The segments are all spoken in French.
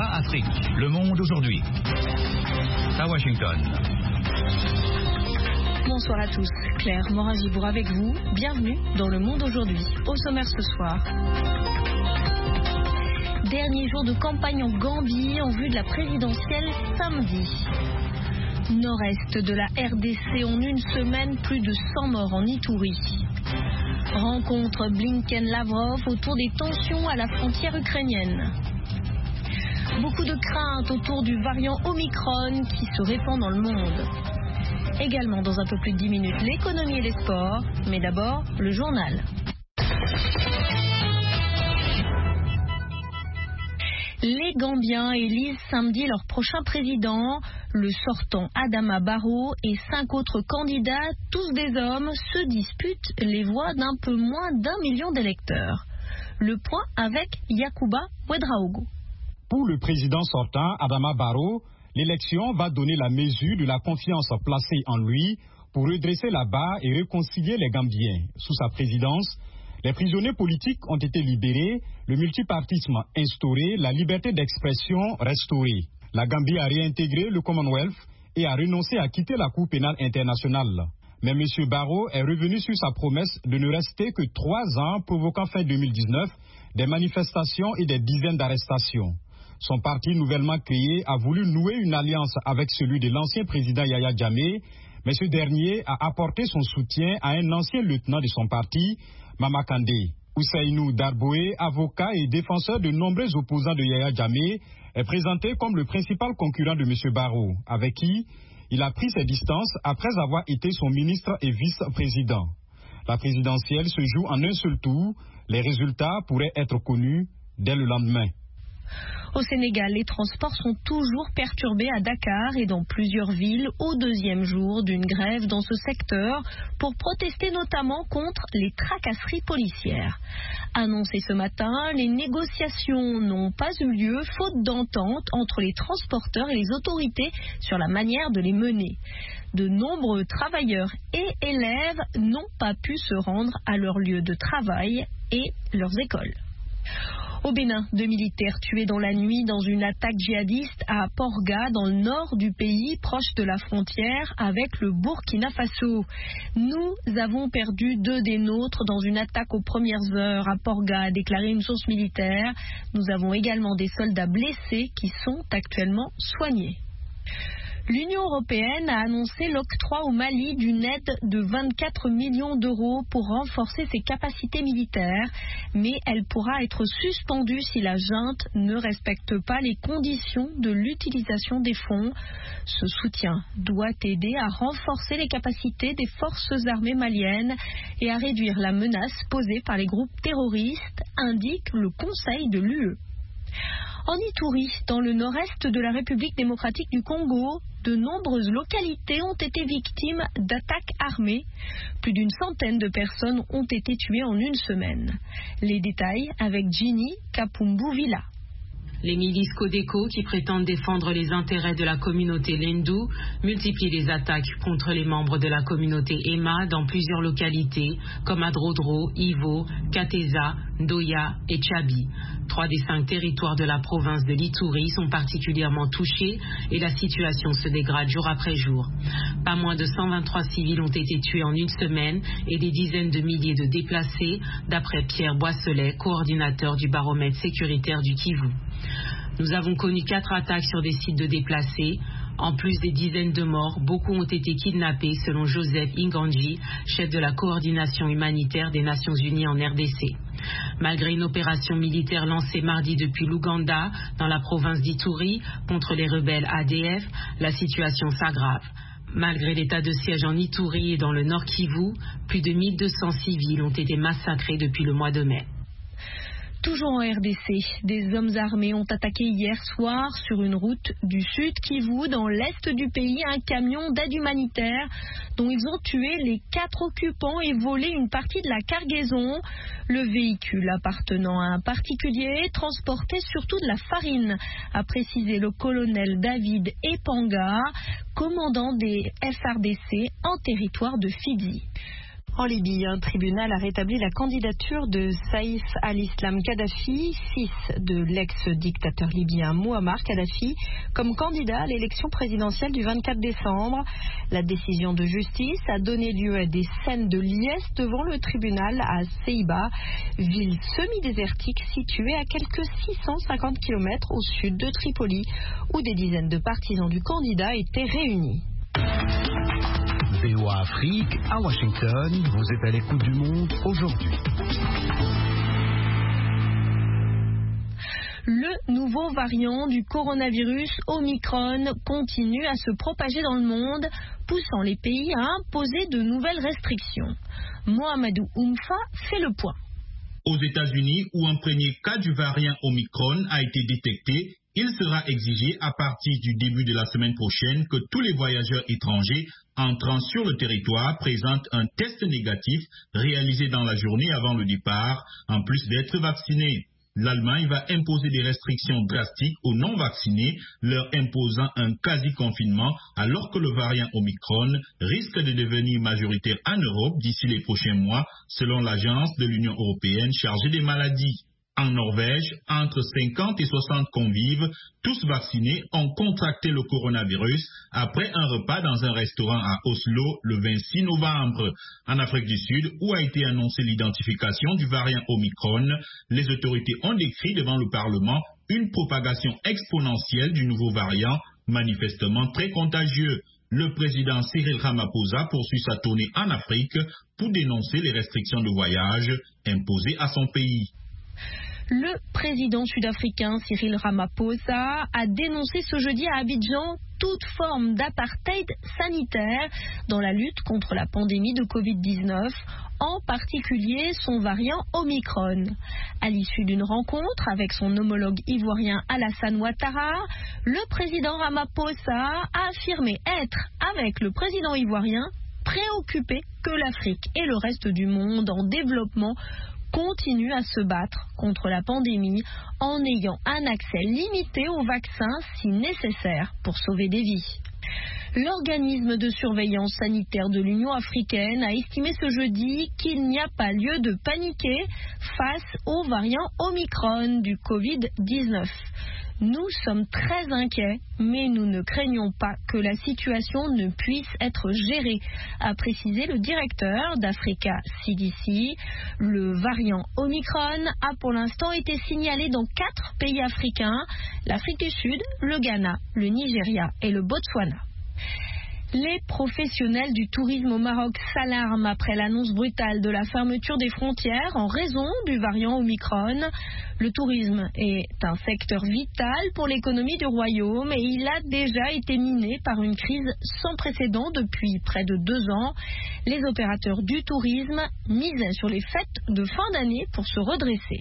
Afrique. Le monde aujourd'hui. À Washington. Bonsoir à tous. Claire Morin-Gibour avec vous. Bienvenue dans Le Monde aujourd'hui. Au sommaire ce soir. Dernier jour de campagne en Gambie en vue de la présidentielle samedi. Nord-est de la RDC en une semaine, plus de 100 morts en Ituri. Rencontre Blinken-Lavrov autour des tensions à la frontière ukrainienne. Beaucoup de craintes autour du variant Omicron qui se répand dans le monde. Également dans un peu plus de 10 minutes, l'économie et les sports. Mais d'abord, le journal. Les Gambiens élisent samedi leur prochain président. Le sortant Adama Barrow et 5 autres candidats, tous des hommes, se disputent les voix d'un peu moins d'1 million d'électeurs. Le point avec Yacouba Ouedraogo. Pour le président sortant Adama Barrow, l'élection va donner la mesure de la confiance placée en lui pour redresser la barre et réconcilier les Gambiens. Sous sa présidence, les prisonniers politiques ont été libérés, le multipartisme instauré, la liberté d'expression restaurée. La Gambie a réintégré le Commonwealth et a renoncé à quitter la Cour pénale internationale. Mais M. Barrow est revenu sur sa promesse de ne rester que 3 ans, provoquant fin 2019 des manifestations et des dizaines d'arrestations. Son parti nouvellement créé a voulu nouer une alliance avec celui de l'ancien président Yaya Jammeh, mais ce dernier a apporté son soutien à un ancien lieutenant de son parti, Mama Kandeh. Ousseinou Darboe, avocat et défenseur de nombreux opposants de Yaya Jammeh, est présenté comme le principal concurrent de M. Barrow, avec qui il a pris ses distances après avoir été son ministre et vice-président. La présidentielle se joue en un seul tour. Les résultats pourraient être connus dès le lendemain. Au Sénégal, les transports sont toujours perturbés à Dakar et dans plusieurs villes au 2e jour d'une grève dans ce secteur pour protester notamment contre les tracasseries policières. Annoncé ce matin, les négociations n'ont pas eu lieu faute d'entente entre les transporteurs et les autorités sur la manière de les mener. De nombreux travailleurs et élèves n'ont pas pu se rendre à leur lieu de travail et leurs écoles. Au Bénin, 2 militaires tués dans la nuit dans une attaque djihadiste à Porga, dans le nord du pays, proche de la frontière avec le Burkina Faso. Nous avons perdu 2 des nôtres dans une attaque aux premières heures à Porga, a déclaré une source militaire. Nous avons également des soldats blessés qui sont actuellement soignés. L'Union européenne a annoncé l'octroi au Mali d'une aide de 24 millions d'euros pour renforcer ses capacités militaires, mais elle pourra être suspendue si la junte ne respecte pas les conditions de l'utilisation des fonds. Ce soutien doit aider à renforcer les capacités des forces armées maliennes et à réduire la menace posée par les groupes terroristes, indique le Conseil de l'UE. En Ituri, dans le nord-est de la République démocratique du Congo, de nombreuses localités ont été victimes d'attaques armées. Plus d'une centaine de personnes ont été tuées en une semaine. Les détails avec Ginny Kapumbu-Villa. Les milices Codeco, qui prétendent défendre les intérêts de la communauté Lendu, multiplient les attaques contre les membres de la communauté Emma dans plusieurs localités, comme Adrodro, Ivo, Kateza, Ndoya et Tchabi. 3 des 5 territoires de la province de l'Ituri sont particulièrement touchés et la situation se dégrade jour après jour. Pas moins de 123 civils ont été tués en une semaine et des dizaines de milliers de déplacés, d'après Pierre Boisselet, coordinateur du baromètre sécuritaire du Kivu. Nous avons connu 4 attaques sur des sites de déplacés. En plus des dizaines de morts, beaucoup ont été kidnappés, selon Joseph Inganji, chef de la coordination humanitaire des Nations Unies en RDC. Malgré une opération militaire lancée mardi depuis l'Ouganda, dans la province d'Ituri, contre les rebelles ADF, la situation s'aggrave. Malgré l'état de siège en Ituri et dans le Nord Kivu, plus de 1200 civils ont été massacrés depuis le mois de mai. Toujours en RDC, des hommes armés ont attaqué hier soir sur une route du sud Kivu, dans l'est du pays, un camion d'aide humanitaire dont ils ont tué les 4 occupants et volé une partie de la cargaison. Le véhicule appartenant à un particulier transportait surtout de la farine, a précisé le colonel David Epanga, commandant des FARDC en territoire de Fidji. En Libye, un tribunal a rétabli la candidature de Saïf al-Islam Kadhafi, fils de l'ex-dictateur libyen Mouammar Kadhafi, comme candidat à l'élection présidentielle du 24 décembre. La décision de justice a donné lieu à des scènes de liesse devant le tribunal à Ceiba, ville semi-désertique située à quelques 650 km au sud de Tripoli, où des dizaines de partisans du candidat étaient réunis. VOA Afrique, à Washington, vous êtes à l'écoute du monde aujourd'hui. Le nouveau variant du coronavirus Omicron continue à se propager dans le monde, poussant les pays à imposer de nouvelles restrictions. Mohamedou Oumfa fait le point. Aux États-Unis, où un premier cas du variant Omicron a été détecté, il sera exigé à partir du début de la semaine prochaine que tous les voyageurs étrangers entrant sur le territoire présentent un test négatif réalisé dans la journée avant le départ, en plus d'être vaccinés. L'Allemagne va imposer des restrictions drastiques aux non-vaccinés, leur imposant un quasi-confinement, alors que le variant Omicron risque de devenir majoritaire en Europe d'ici les prochains mois, selon l'agence de l'Union européenne chargée des maladies. En Norvège, entre 50 et 60 convives, tous vaccinés, ont contracté le coronavirus après un repas dans un restaurant à Oslo le 26 novembre. En Afrique du Sud, où a été annoncée l'identification du variant Omicron, les autorités ont décrit devant le Parlement une propagation exponentielle du nouveau variant, manifestement très contagieux. Le président Cyril Ramaphosa poursuit sa tournée en Afrique pour dénoncer les restrictions de voyage imposées à son pays. Le président sud-africain Cyril Ramaphosa a dénoncé ce jeudi à Abidjan toute forme d'apartheid sanitaire dans la lutte contre la pandémie de Covid-19, en particulier son variant Omicron. À l'issue d'une rencontre avec son homologue ivoirien Alassane Ouattara, le président Ramaphosa a affirmé être, avec le président ivoirien, préoccupé que l'Afrique et le reste du monde en développement continue à se battre contre la pandémie en ayant un accès limité aux vaccins si nécessaire pour sauver des vies. L'organisme de surveillance sanitaire de l'Union africaine a estimé ce jeudi qu'il n'y a pas lieu de paniquer face au variant Omicron du Covid-19. Nous sommes très inquiets, mais nous ne craignons pas que la situation ne puisse être gérée, a précisé le directeur d'Africa CDC. Le variant Omicron a pour l'instant été signalé dans 4 pays africains, l'Afrique du Sud, le Ghana, le Nigeria et le Botswana. Les professionnels du tourisme au Maroc s'alarment après l'annonce brutale de la fermeture des frontières en raison du variant Omicron. Le tourisme est un secteur vital pour l'économie du royaume et il a déjà été miné par une crise sans précédent depuis près de 2 ans. Les opérateurs du tourisme misaient sur les fêtes de fin d'année pour se redresser.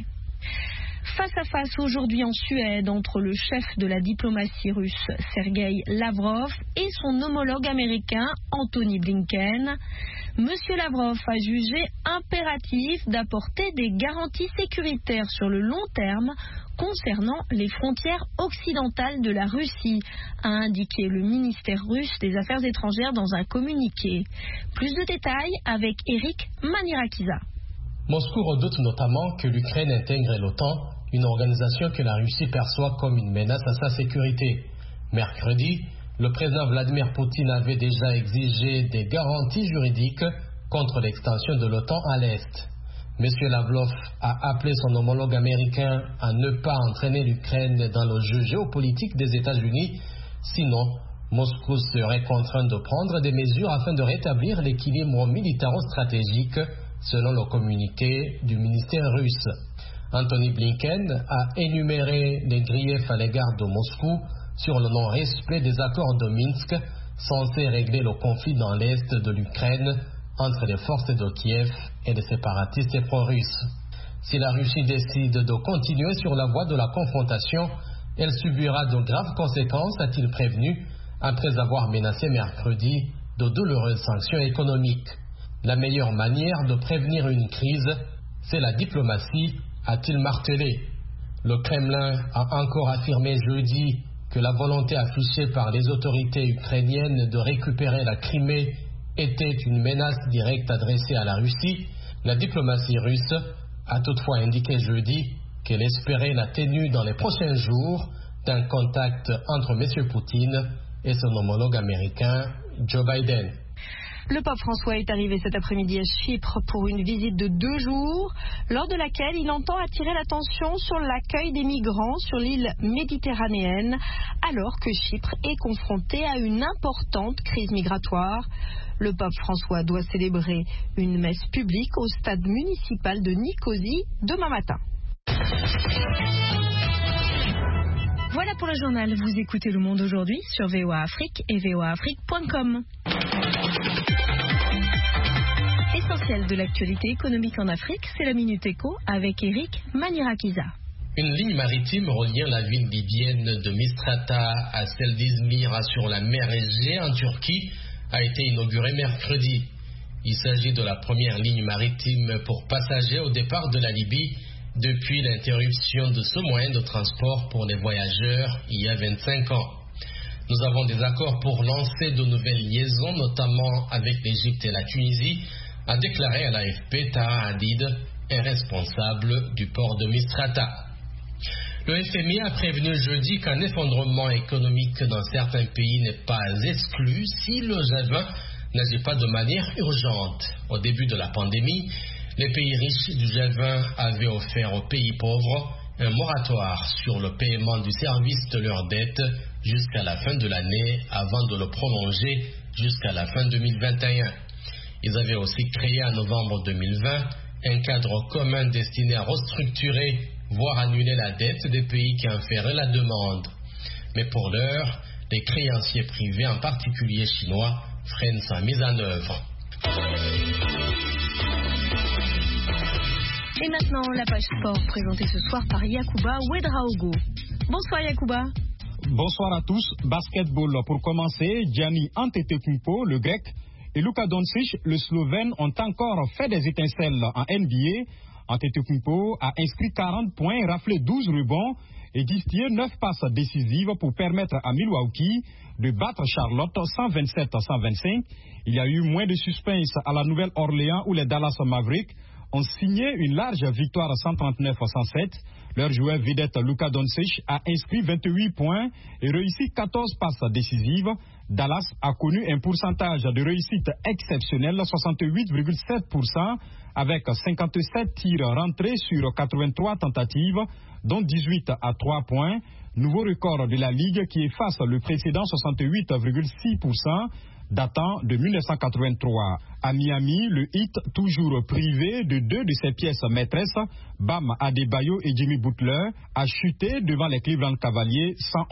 Face à face aujourd'hui en Suède entre le chef de la diplomatie russe Sergueï Lavrov et son homologue américain Antony Blinken, M. Lavrov a jugé impératif d'apporter des garanties sécuritaires sur le long terme concernant les frontières occidentales de la Russie, a indiqué le ministère russe des Affaires étrangères dans un communiqué. Plus de détails avec Eric Manirakiza. Moscou redoute notamment que l'Ukraine intègre l'OTAN, une organisation que la Russie perçoit comme une menace à sa sécurité. Mercredi, le président Vladimir Poutine avait déjà exigé des garanties juridiques contre l'extension de l'OTAN à l'Est. M. Lavrov a appelé son homologue américain à ne pas entraîner l'Ukraine dans le jeu géopolitique des États-Unis, sinon Moscou serait contraint de prendre des mesures afin de rétablir l'équilibre militaro-stratégique, selon le communiqué du ministère russe. Antony Blinken a énuméré les griefs à l'égard de Moscou sur le non-respect des accords de Minsk censés régler le conflit dans l'est de l'Ukraine entre les forces de Kiev et les séparatistes pro-russes. Si la Russie décide de continuer sur la voie de la confrontation, elle subira de graves conséquences, a-t-il prévenu, après avoir menacé mercredi de douloureuses sanctions économiques. La meilleure manière de prévenir une crise, c'est la diplomatie, a-t-il martelé. Le Kremlin a encore affirmé jeudi que la volonté affichée par les autorités ukrainiennes de récupérer la Crimée était une menace directe adressée à la Russie, la diplomatie russe a toutefois indiqué jeudi qu'elle espérait la tenue dans les prochains jours d'un contact entre M. Poutine et son homologue américain Joe Biden. Le pape François est arrivé cet après-midi à Chypre pour une visite de 2 jours, lors de laquelle il entend attirer l'attention sur l'accueil des migrants sur l'île méditerranéenne, alors que Chypre est confrontée à une importante crise migratoire. Le pape François doit célébrer une messe publique au stade municipal de Nicosie demain matin. Voilà pour le journal. Vous écoutez Le Monde aujourd'hui sur VOA Afrique et voaafrique.com. Essentiel de l'actualité économique en Afrique, c'est la Minute Éco avec Eric Manirakiza. Une ligne maritime reliant la ville libyenne de Misrata à celle d'Izmir sur la mer Égée en Turquie a été inaugurée mercredi. Il s'agit de la première ligne maritime pour passagers au départ de la Libye depuis l'interruption de ce moyen de transport pour les voyageurs il y a 25 ans. Nous avons des accords pour lancer de nouvelles liaisons, notamment avec l'Égypte et la Tunisie, a déclaré à l'AFP Taha Hadid, un responsable du port de Misrata. Le FMI a prévenu jeudi qu'un effondrement économique dans certains pays n'est pas exclu si le G20 n'agit pas de manière urgente. Au début de la pandémie, les pays riches du G20 avaient offert aux pays pauvres un moratoire sur le paiement du service de leurs dettes jusqu'à la fin de l'année avant de le prolonger jusqu'à la fin 2021. Ils avaient aussi créé en novembre 2020 un cadre commun destiné à restructurer, voire annuler la dette des pays qui en feraient la demande. Mais pour l'heure, les créanciers privés, en particulier chinois, freinent sa mise en œuvre. Et maintenant, la page sport présentée ce soir par Yacouba Ouedraogo. Bonsoir Yacouba. Bonsoir à tous. Basketball pour commencer. Giannis Antetokounmpo, le grec, et Luka Doncic, le slovène, ont encore fait des étincelles en NBA. Antetokounmpo a inscrit 40 points, raflé 12 rebonds et distillé 9 passes décisives pour permettre à Milwaukee de battre Charlotte 127-125. Il y a eu moins de suspense à la Nouvelle-Orléans où les Dallas Mavericks ont signé une large victoire 139-107. Leur joueur vedette Luka Doncic a inscrit 28 points et réussi 14 passes décisives. Dallas a connu un pourcentage de réussite exceptionnel, 68,7%, avec 57 tirs rentrés sur 83 tentatives, dont 18 à 3 points. Nouveau record de la Ligue qui efface le précédent 68,6%. datant de 1983. À Miami, le Heat, toujours privé de 2 de ses pièces maîtresses, Bam Adebayo et Jimmy Butler, a chuté devant les Cleveland Cavaliers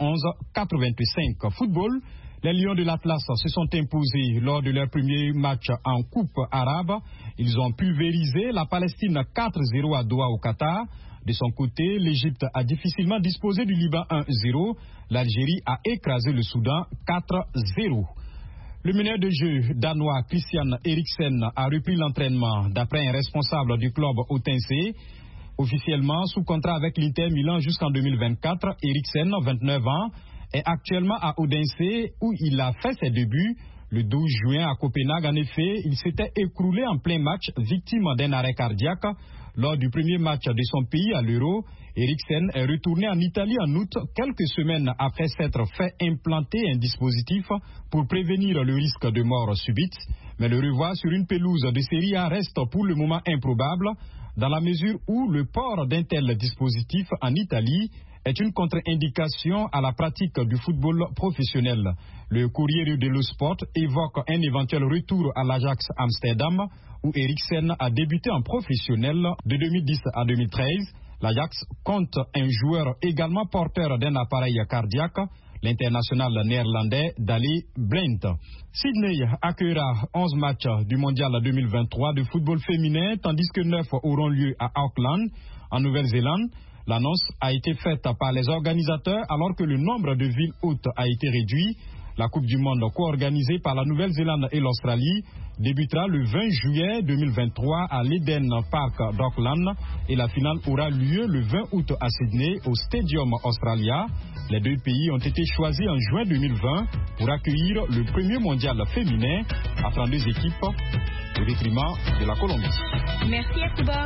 111-85. Football, les Lions de l'Atlas se sont imposés lors de leur premier match en Coupe arabe. Ils ont pulvérisé la Palestine 4-0 à Doha au Qatar. De son côté, l'Égypte a difficilement disposé du Liban 1-0. L'Algérie a écrasé le Soudan 4-0. Le meneur de jeu danois Christian Eriksen a repris l'entraînement d'après un responsable du club Odense. Officiellement sous contrat avec l'Inter Milan jusqu'en 2024, Eriksen, 29 ans, est actuellement à Odense où il a fait ses débuts. Le 12 juin à Copenhague, en effet, il s'était écroulé en plein match, victime d'un arrêt cardiaque. Lors du premier match de son pays à l'Euro, Eriksen est retourné en Italie en août, quelques semaines après s'être fait implanter un dispositif pour prévenir le risque de mort subite. Mais le revoir sur une pelouse de Serie A reste pour le moment improbable, dans la mesure où le port d'un tel dispositif en Italie est une contre-indication à la pratique du football professionnel. Le Corriere dello Sport évoque un éventuel retour à l'Ajax Amsterdam, où Eriksen a débuté en professionnel de 2010 à 2013. L'Ajax compte un joueur également porteur d'un appareil cardiaque, l'international néerlandais Daley Blind. Sydney accueillera 11 matchs du Mondial 2023 de football féminin, tandis que 9 auront lieu à Auckland, en Nouvelle-Zélande. L'annonce a été faite par les organisateurs alors que le nombre de villes hôtes a été réduit. La Coupe du Monde co-organisée par la Nouvelle-Zélande et l'Australie débutera le 20 juillet 2023 à l'Eden Park d'Auckland et la finale aura lieu le 20 août à Sydney au Stadium Australia. Les deux pays ont été choisis en juin 2020 pour accueillir le premier mondial féminin à 32 équipes au détriment de la Colombie. Merci Akouba.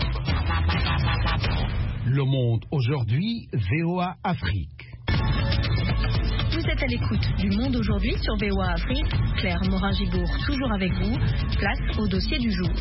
Le Monde aujourd'hui, VOA Afrique. Vous êtes à l'écoute du Monde aujourd'hui sur VOA Afrique. Claire Morin-Gibourg, toujours avec vous. Place au dossier du jour.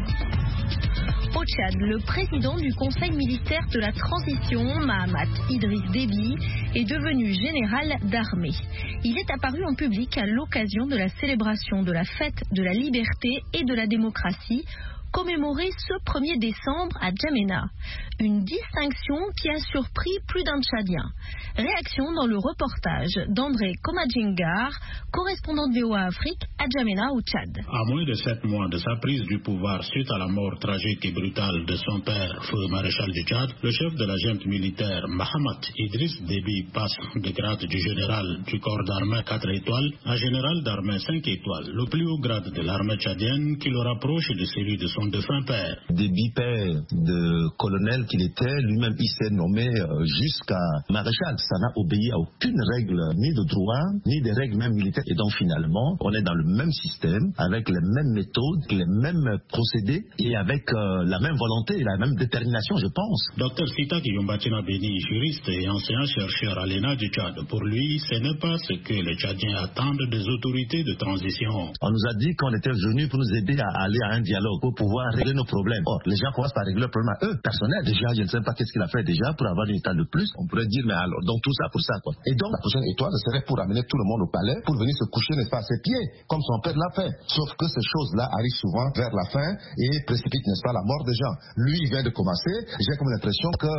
Au Tchad, le président du Conseil militaire de la transition, Mahamat Idriss Déby, est devenu général d'armée. Il est apparu en public à l'occasion de la célébration de la fête de la liberté et de la démocratie, commémorée ce 1er décembre à Djamena. Une distinction qui a surpris plus d'un Tchadien. Réaction dans le reportage d'André Komadjingar, correspondant de VOA Afrique à Djamena au Tchad. À moins de 7 mois de sa prise du pouvoir suite à la mort tragique et brutale de son père, feu maréchal du Tchad, le chef de la junte militaire Mahamat Idriss Déby passe de grade du général du corps d'armée 4 étoiles à général d'armée 5 étoiles, le plus haut grade de l'armée tchadienne qui le rapproche de celui de son défunt père. Déby, père de colonel qu'il était, lui-même il s'est nommé jusqu'à maréchal. Ça n'a obéi à aucune règle, ni de droit, ni des règles même militaires. Et donc finalement, on est dans le même système, avec les mêmes méthodes, les mêmes procédés, et avec la même volonté et la même détermination, je pense. Dr Sita Kiyombatina Beni, juriste et enseignant-chercheur à l'ENA du Tchad, pour lui, ce n'est pas ce que les Tchadiens attendent des autorités de transition. On nous a dit qu'on était venus pour nous aider à aller à un dialogue, pour pouvoir régler nos problèmes. Or, les gens commencent par régler leurs problèmes à eux, personnels. Déjà, je ne sais pas qu'est-ce qu'il a fait déjà pour avoir une état de plus. On pourrait dire, mais alors, donc tout ça pour ça, quoi. Et donc, la prochaine étoile serait pour amener tout le monde au palais, pour venir se coucher, n'est-ce pas, à ses pieds, comme son père l'a fait. Sauf que ces choses-là arrivent souvent vers la fin et précipitent, n'est-ce pas, la mort des gens. Lui, il vient de commencer. J'ai comme l'impression que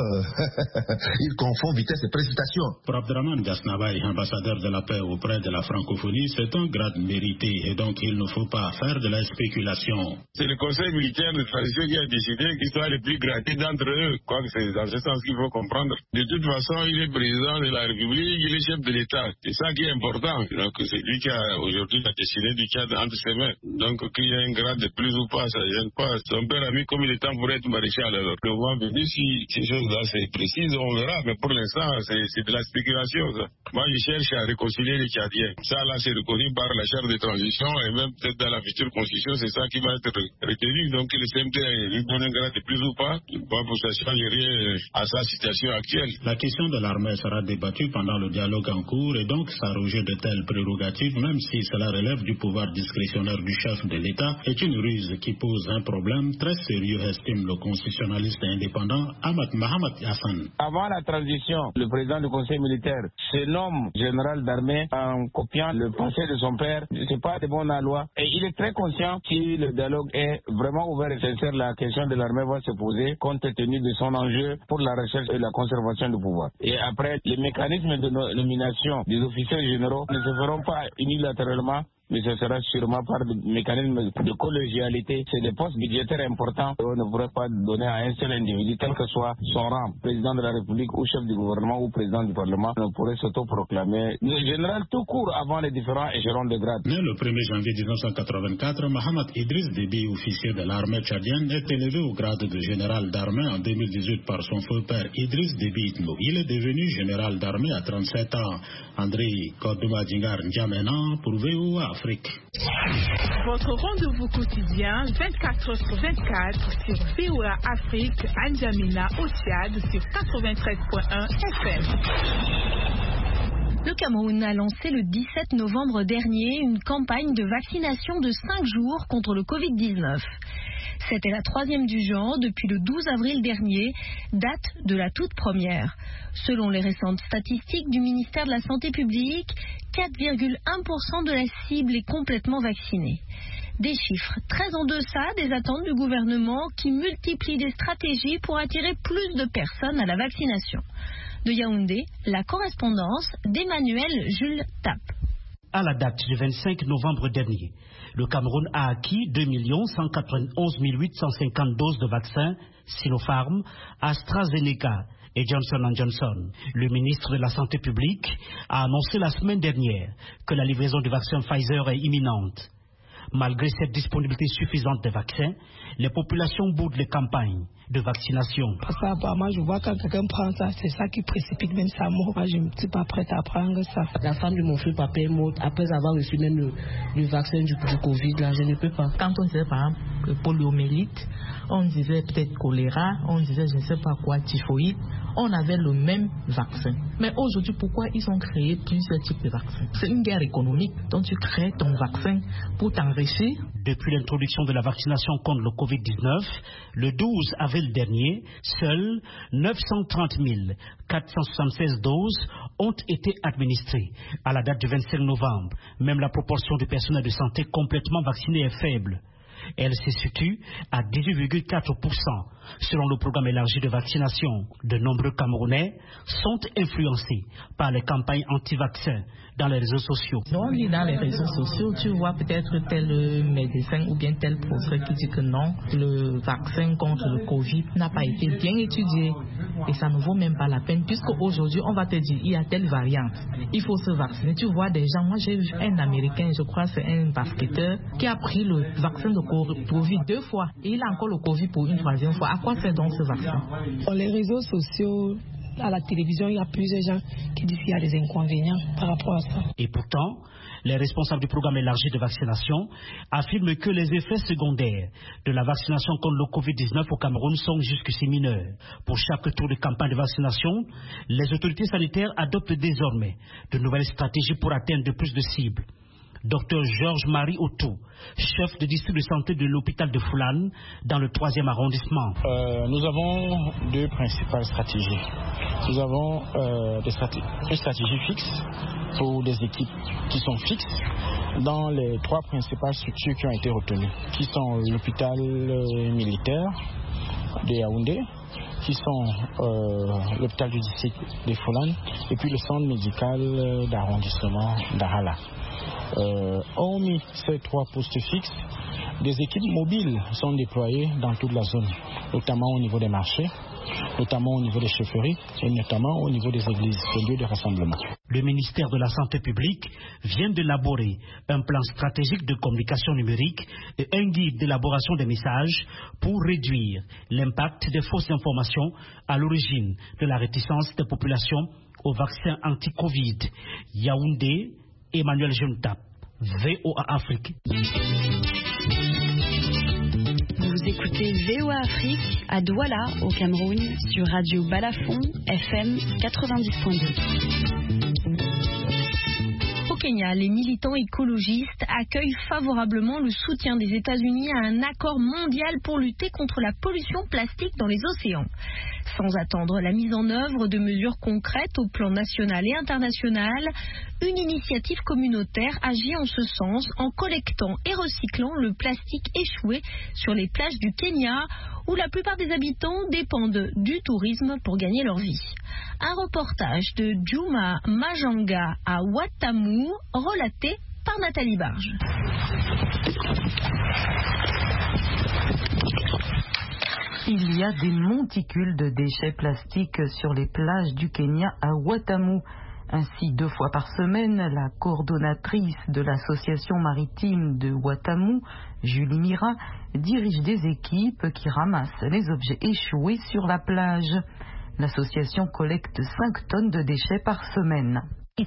il confond vitesse et précipitation. Pour Abdraman Gasnabaï, ambassadeur de la paix auprès de la francophonie, c'est un grade mérité et donc il ne faut pas faire de la spéculation. C'est le conseil militaire de transition qui a décidé qu'il soit le plus gradé d'entre eux. Quoi que c'est dans ce sens qu'il faut comprendre. De toute façon, il est président de la République, il est chef de l'État. C'est ça qui est important. Donc c'est lui qui a aujourd'hui décidé du Tchad entre ses mains. Donc qu'il y ait un grade de plus ou pas, ça ne gêne pas. Son père a mis comme il est temps pour être maréchal. Alors le moment venu, si ces choses-là c'est précis, on verra. Mais pour l'instant, c'est de la spéculation. Ça. Moi, je cherche à réconcilier les Tchadiens. Ça, là, c'est reconnu par la charte de transition et même peut-être dans la future constitution, c'est ça qui va être retenu. Donc le CMT lui donne un grade de plus ou pas pour ça ne change rien à sa situation actuelle. La question de l'armée sera débattue pendant le dialogue en cours et donc s'arroger de telles prérogatives, même si cela relève du pouvoir discrétionnaire du chef de l'État, est une ruse qui pose un problème très sérieux, estime le constitutionnaliste indépendant Ahmad Mahamat Hassan. Avant la transition, le président du conseil militaire se nomme général d'armée en copiant le passé de son père. C'est pas de bonne loi. Et il est très conscient si le dialogue est vraiment ouvert et sincère, la question de l'armée va se poser compte tenu de son enjeu pour la recherche et la conservation du pouvoir. Et après, les mécanismes de nomination des officiers généraux ne se feront pas unilatéralement, mais ce sera sûrement par des mécanismes de collégialité. C'est des postes budgétaires importants qu'on ne pourrait pas donner à un seul individu, quel que soit son rang, président de la République ou chef du gouvernement ou président du Parlement, on pourrait s'autoproclamer le général tout court avant les différents échelons de grade. Né le 1er janvier 1984, Mahamat Idriss Déby, officier de l'armée tchadienne, est élevé au grade de général d'armée en 2018 par son feu père Idriss Déby Itno. Il est devenu général d'armée à 37 ans. André Komadjingar N'Djamena pour VOA Afrique. Votre rendez-vous quotidien 24h/24 sur VOA Afrique à N'Djamena au Tchad sur 93.1 FM. Le Cameroun a lancé le 17 novembre dernier une campagne de vaccination de 5 jours contre le Covid-19. C'était la 3e du genre depuis le 12 avril dernier, date de la toute première. Selon les récentes statistiques du ministère de la Santé publique, 4,1% de la cible est complètement vaccinée. Des chiffres très en deçà des attentes du gouvernement qui multiplie des stratégies pour attirer plus de personnes à la vaccination. De Yaoundé, la correspondance d'Emmanuel Jules Tap. À la date du 25 novembre dernier, le Cameroun a acquis 2 191 850 doses de vaccins Sinopharm, AstraZeneca et Johnson & Johnson. Le ministre de la Santé publique a annoncé la semaine dernière que la livraison du vaccin Pfizer est imminente. Malgré cette disponibilité suffisante des vaccins, les populations boudent les campagnes de vaccination. Parce qu'apparemment, je vois quand quelqu'un prend ça, c'est ça qui précipite même sa mort. Moi, je ne suis pas prête à prendre ça. La femme de mon frère papa est morte après avoir reçu même le vaccin du Covid. Là, je ne peux pas. Quand on disait par exemple poliomyélite, on disait peut-être choléra, on disait je ne sais pas quoi, typhoïde, on avait le même vaccin. Mais aujourd'hui, pourquoi ils ont créé plusieurs types de vaccins? C'est une guerre économique. Donc tu crées ton vaccin pour t'enrichir. Depuis l'introduction de la vaccination contre le Covid-19, le 12 avril dernier, seuls 930 476 doses ont été administrées. À la date du 25 novembre, même la proportion du personnel de santé complètement vacciné est faible. Elle se situe à 18,4%. Selon le programme élargi de vaccination, de nombreux Camerounais sont influencés par les campagnes anti-vaccins dans les réseaux sociaux. On lit dans les réseaux sociaux, tu vois peut-être tel médecin ou bien tel professeur qui dit que non, le vaccin contre le Covid n'a pas été bien étudié et ça ne vaut même pas la peine puisque aujourd'hui on va te dire il y a telle variante, il faut se vacciner. Tu vois des gens, moi j'ai vu un Américain, je crois c'est un basketteur qui a pris le vaccin de Covid 2 fois et il a encore le Covid pour une 3e fois. À quoi sert donc ce vaccin? Sur les réseaux sociaux, à la télévision, il y a plusieurs gens qui disent qu'il y a des inconvénients par rapport à ça. Et pourtant, les responsables du programme élargi de vaccination affirment que les effets secondaires de la vaccination contre le Covid-19 au Cameroun sont jusqu'ici mineurs. Pour chaque tour de campagne de vaccination, les autorités sanitaires adoptent désormais de nouvelles stratégies pour atteindre de plus de cibles. Dr Georges-Marie Otto, chef de district de santé de l'hôpital de Foulane, dans le 3e arrondissement. Nous avons deux principales stratégies. Nous avons une stratégie fixe pour des équipes qui sont fixes dans les 3 principales structures qui ont été retenues, qui sont l'hôpital militaire de Yaoundé, qui sont l'hôpital du district de Foulane et puis le centre médical d'arrondissement d'Arala. Hormis ces 3 postes fixes, des équipes mobiles sont déployées dans toute la zone, notamment au niveau des marchés, notamment au niveau des chefferies et notamment au niveau des églises, des lieux de rassemblement. Le ministère de la Santé publique vient d'élaborer un plan stratégique de communication numérique et un guide d'élaboration des messages pour réduire l'impact des fausses informations à l'origine de la réticence des populations au vaccin anti-Covid. Yaoundé, Emmanuel Juntap, VOA Afrique. Vous écoutez VOA Afrique à Douala, au Cameroun, sur Radio Balafon, FM 90.2. Au Kenya, les militants écologistes accueillent favorablement le soutien des États-Unis à un accord mondial pour lutter contre la pollution plastique dans les océans. Sans attendre la mise en œuvre de mesures concrètes au plan national et international, une initiative communautaire agit en ce sens en collectant et recyclant le plastique échoué sur les plages du Kenya, où la plupart des habitants dépendent du tourisme pour gagner leur vie. Un reportage de Juma Majanga à Watamu, relaté par Nathalie Barge. Il y a des monticules de déchets plastiques sur les plages du Kenya à Watamu. Ainsi, 2 fois par semaine, la coordonnatrice de l'association maritime de Watamu, Julie Mira, dirige des équipes qui ramassent les objets échoués sur la plage. L'association collecte 5 tonnes de déchets par semaine.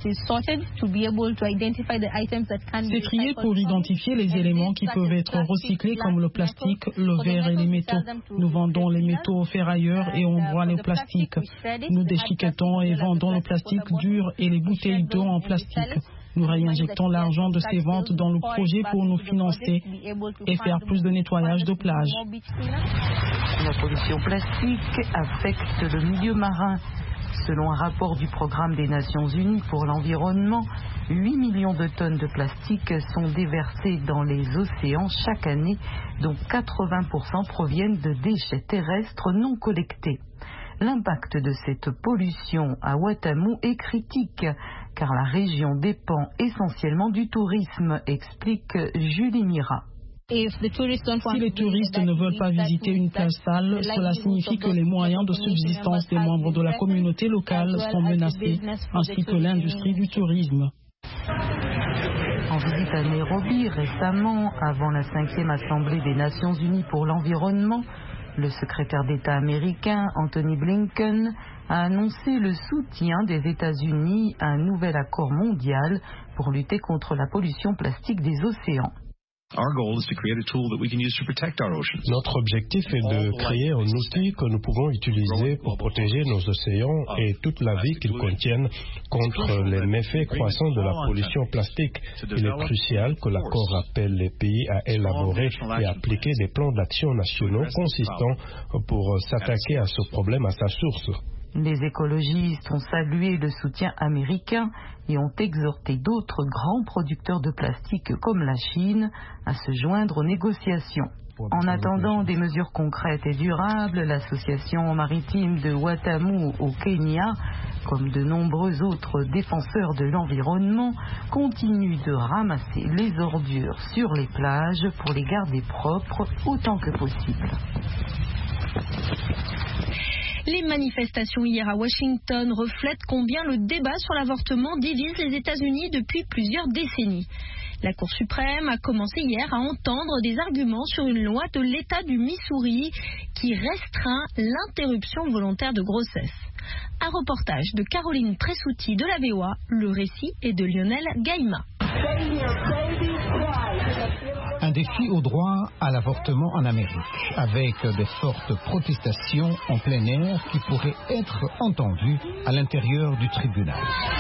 C'est trié pour identifier les éléments qui peuvent être recyclés comme le plastique, le verre et les métaux. Nous vendons les métaux aux ferrailleurs et on broie le plastique. Nous déchiquetons et vendons le plastique dur et les bouteilles d'eau en plastique. Nous réinjectons l'argent de ces ventes dans le projet pour nous financer et faire plus de nettoyage de plage. La pollution plastique affecte le milieu marin. Selon un rapport du Programme des Nations Unies pour l'environnement, 8 millions de tonnes de plastique sont déversées dans les océans chaque année, dont 80% proviennent de déchets terrestres non collectés. L'impact de cette pollution à Watamu est critique, car la région dépend essentiellement du tourisme, explique Julie Mira. Si les touristes ne veulent pas visiter une telle salle, cela signifie que les moyens de subsistance des membres de la communauté locale sont menacés, ainsi que l'industrie du tourisme. En visite à Nairobi récemment, avant la 5e Assemblée des Nations Unies pour l'environnement, le secrétaire d'État américain Anthony Blinken a annoncé le soutien des États-Unis à un nouvel accord mondial pour lutter contre la pollution plastique des océans. Notre objectif est de créer un outil que nous pouvons utiliser pour protéger nos océans et toute la vie qu'ils contiennent contre les méfaits croissants de la pollution plastique. Il est crucial que l'accord appelle les pays à élaborer et appliquer des plans d'action nationaux consistants pour s'attaquer à ce problème à sa source. Les écologistes ont salué le soutien américain et ont exhorté d'autres grands producteurs de plastique comme la Chine à se joindre aux négociations. En attendant des mesures concrètes et durables, l'association maritime de Watamu au Kenya, comme de nombreux autres défenseurs de l'environnement, continue de ramasser les ordures sur les plages pour les garder propres autant que possible. Les manifestations hier à Washington reflètent combien le débat sur l'avortement divise les États-Unis depuis plusieurs décennies. La Cour suprême a commencé hier à entendre des arguments sur une loi de l'État du Missouri qui restreint l'interruption volontaire de grossesse. Un reportage de Caroline Tressouti de la VOA, le récit est de Lionel Gaïma. Un défi au droit à l'avortement en Amérique, avec de fortes protestations en plein air qui pourraient être entendues à l'intérieur du tribunal.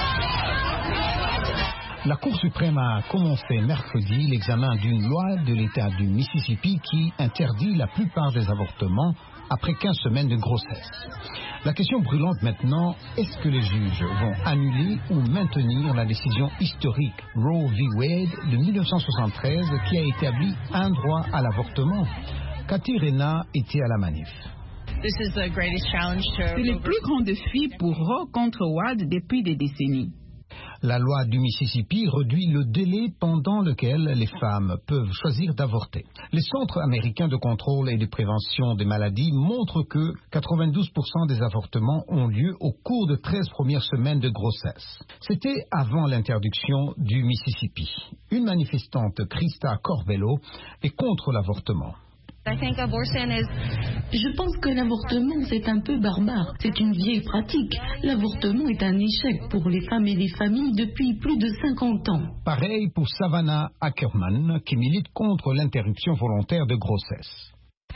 La Cour suprême a commencé mercredi l'examen d'une loi de l'État du Mississippi qui interdit la plupart des avortements après 15 semaines de grossesse. La question brûlante maintenant, est-ce que les juges vont annuler ou maintenir la décision historique Roe v. Wade de 1973 qui a établi un droit à l'avortement? Cathy Rena était à la manif. C'est le plus grand défi pour Roe contre Wade depuis des décennies. La loi du Mississippi réduit le délai pendant lequel les femmes peuvent choisir d'avorter. Les centres américains de contrôle et de prévention des maladies montrent que 92% des avortements ont lieu au cours de 13 premières semaines de grossesse. C'était avant l'interdiction du Mississippi. Une manifestante, Krista Corbello, est contre l'avortement. Je pense que l'avortement, c'est un peu barbare. C'est une vieille pratique. L'avortement est un échec pour les femmes et les familles depuis plus de 50 ans. Pareil pour Savannah Ackerman, qui milite contre l'interruption volontaire de grossesse.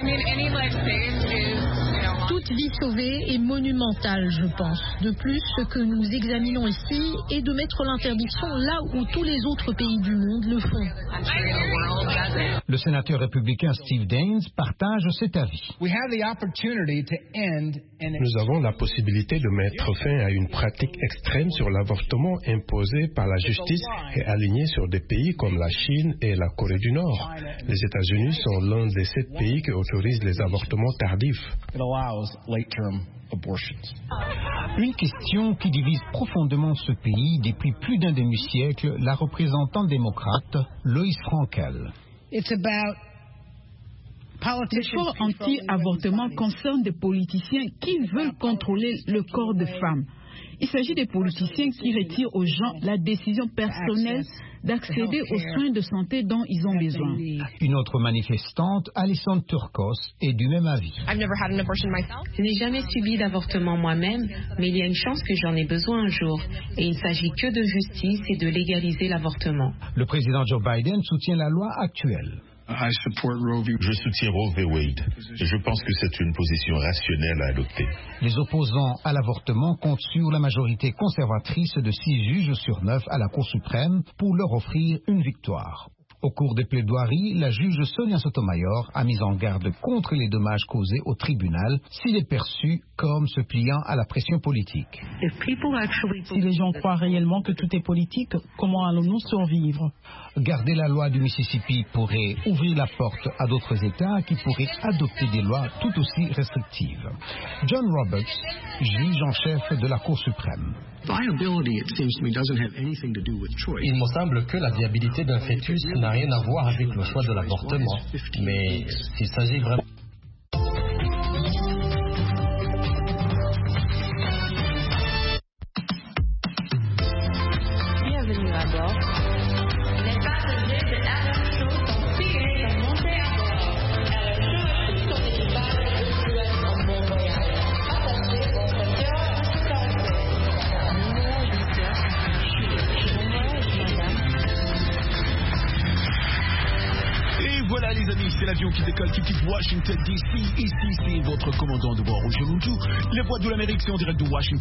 Toute vie sauvée est monumentale, je pense. De plus, ce que nous examinons ici est de mettre l'interdiction là où tous les autres pays du monde le font. Le sénateur républicain Steve Daines partage cet avis. Nous avons la possibilité de mettre fin à une pratique extrême sur l'avortement imposée par la justice et alignée sur des pays comme la Chine et la Corée du Nord. Les États-Unis sont l'un des 7 pays qui autorisent les avortements tardifs. Une question qui divise profondément ce pays depuis plus d'un demi-siècle, la représentante démocrate Lois Frankel. L'effort anti-avortement concerne des politiciens qui veulent contrôler le corps des femmes. Il s'agit des politiciens qui retirent aux gens la décision personnelle d'accéder aux soins de santé dont ils ont besoin. Une autre manifestante, Alison Turcos, est du même avis. Je n'ai jamais subi d'avortement moi-même, mais il y a une chance que j'en ai besoin un jour. Et il ne s'agit que de justice et de légaliser l'avortement. Le président Joe Biden soutient la loi actuelle. Je soutiens Roe v. Wade et je pense que c'est une position rationnelle à adopter. Les opposants à l'avortement comptent sur la majorité conservatrice de 6 juges sur 9 à la Cour suprême pour leur offrir une victoire. Au cours des plaidoiries, la juge Sonia Sotomayor a mis en garde contre les dommages causés au tribunal s'il est perçu comme se pliant à la pression politique. Si les gens croient réellement que tout est politique, comment allons-nous survivre? Garder la loi du Mississippi pourrait ouvrir la porte à d'autres États qui pourraient adopter des lois tout aussi restrictives. John Roberts, juge en chef de la Cour suprême. Il me semble que la viabilité d'un fœtus n'a rien à voir avec le choix de l'avortement, mais s'il s'agit vraiment... Bienvenue à bord. Les passagers de Air Show sont priés de monter à bord. Air Show sont des balles de Suez en bon voyage. Attachez votre cœur de sécurité. Et voilà les amis, c'est l'avion qui décolle, qui quitte Washington DC. Ici c'est votre commandant de bord, Roger Lundu. Les voix de l'Amérique, c'est en direct de Washington.